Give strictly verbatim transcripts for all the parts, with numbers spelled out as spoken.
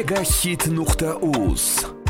Megahit nuqta uz.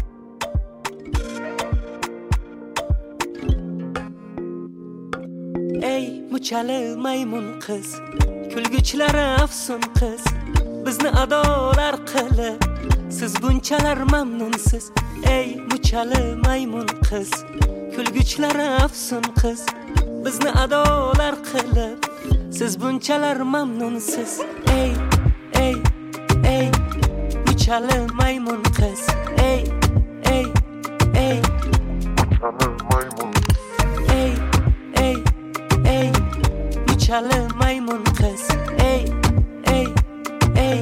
Ey muchali maymun qiz, kulguchlari afsun qiz, bizni adolar qilib, siz bunchalar mamnunsiz. Ey muchali maymun qiz, kulguchlari afsun qiz, bizni adolar qilib, siz bunchalar mamnunsiz. Ey ey ey muchali maymun qiz, ey ey ey muchali maymun, ey ey ey muchali maymun qiz, ey ey ey.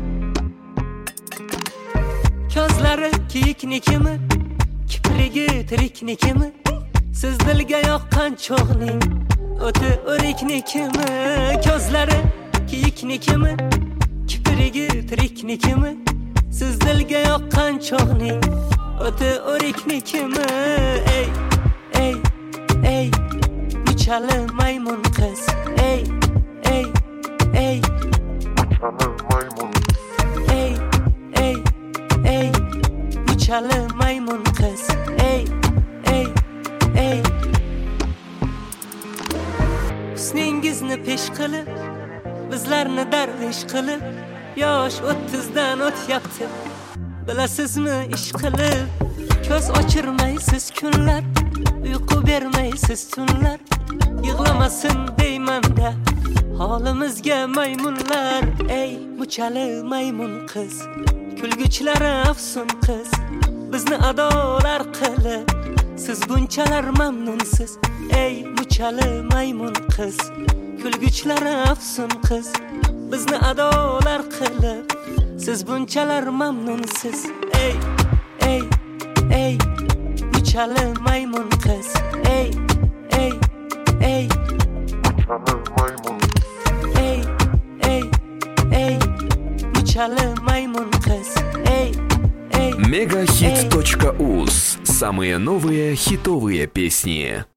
Ko'zlari kiyiknikimi, kiprigi tiriknikimi, siz dilga yoqqan cho'g'ning o'ti o'riknikimi? Ko'zlari kiyiknikimi, kiprigi tiriknikimi, siz dilga yoqqan cho'g'ning o'ti o'riknikimi? Ey ey ey muchali maymun qiz, ey ey ey muchali maymun, ey ey ey muchali maymun qiz, ey ey ey. Husningizni pesh qilib, bizlarni darvish qilib, yosh o'ttizdan o'tyapti, bilasizmi ish qilib. Ko'z ochirmaysiz kunlar, uyqu bermaysiz tunlar, yig'lamasin deymanda holimizga maymunlar. Ey muchali maymun qiz, kulguchlari afsun qiz, bizni adolar qilib, siz bunchalar mamnunsiz. Ey muchali maymun qiz, kulguchlari afsun qiz, bizni adolar qilib, siz bunchalar mamnunsiz. Ey ey ey muchali maymun qiz, ey ey ey muchali maymun, ey ey ey muchali maymun qiz, ey ey. Megahit точка уз. Самые новые хитовые песни.